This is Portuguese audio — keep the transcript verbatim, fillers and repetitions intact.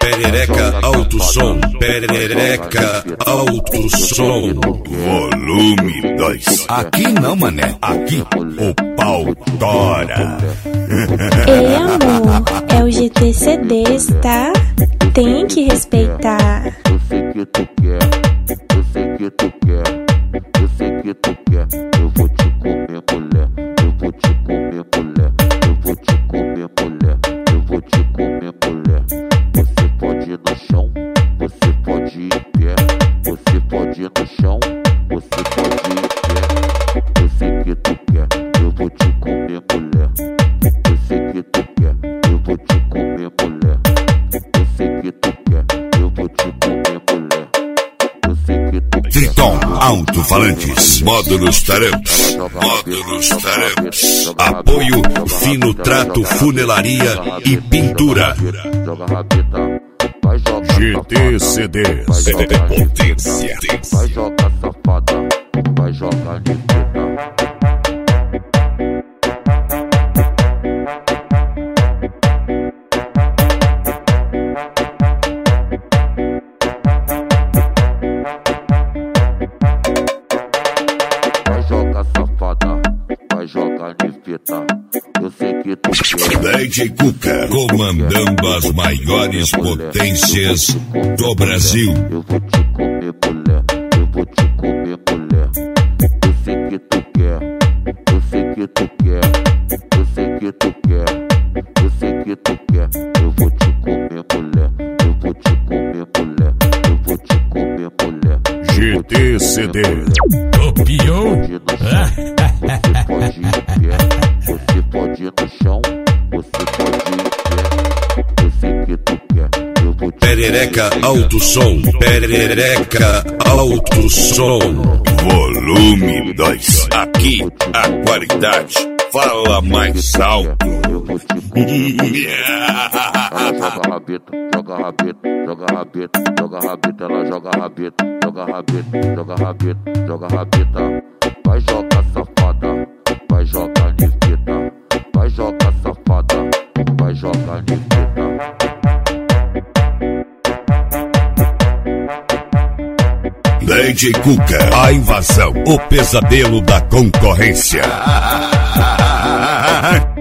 Perereca Alto Som, Perereca Alto Som, volume dois. Aqui não, mané, aqui o pau tora. Ei, amor, é o G T C Ds, tá? Tem que respeitar. Eu sei que tu quer, eu sei que tu quer, eu sei que tu quer. Eu vou te comer, mulher, eu vou te comer, mulher, eu vou te comer, mulher, eu vou te comer, mulher. Você pode ir no chão, você pode ir em pé, você pode ir no chão, você pode ir em pé. Eu sei que tu quer, eu vou te comer, mulher. Eu sei que tu quer, eu vou te comer, mulher. Eu sei que tu quer, eu vou te comer, mulher. Eu sei que tu quer. Triton Alto-Falantes, módulos Taramps, módulos Taramps. Apoio Fino Trato Funelaria e Pintura. Joga rabita, vai jogar G T C Ds, potência. vai jogar safada, vai jogar nifeta. Eu sei que tu quer. D J Cuca, comandando as maiores potências do Brasil. Eu vou te comer, mulher, eu vou te comer, mulher. Eu sei que tu quer, eu sei que tu quer, eu sei que tu quer, eu sei que tu quer. Eu vou te comer, mulher, eu vou te comer, mulher, eu vou te comer, mulher. G T C D, copiou? Você pode ir em pé, você pode ir no chão, você pode ir em pé. Eu sei que tu quer, eu vou te Perereca Alto Som, Perereca Alto Som, volume dois. Aqui a qualidade fala mais alto. Eu vou te comer. Ela joga rabeta, joga rabeta, joga rabeta, joga rabeta, ela joga rabeta, joga rabeta, joga rabeta, joga rabeta. Vai jogar safada, vai jogar nifeta, vai jogar safada, vai jogar nifeta. D J Cuca, a invasão, o pesadelo da concorrência.